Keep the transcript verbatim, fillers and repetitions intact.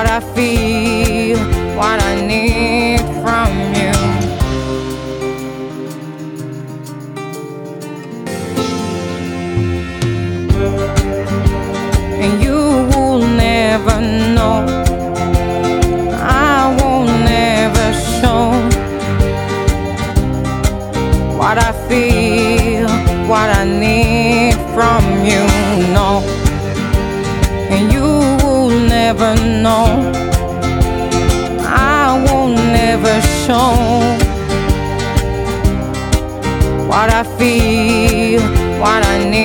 what I feel, what I need from you. And you will never know, I will never show what I feel, what I need from you, no. And you will never know, I will never show what I feel, what I need.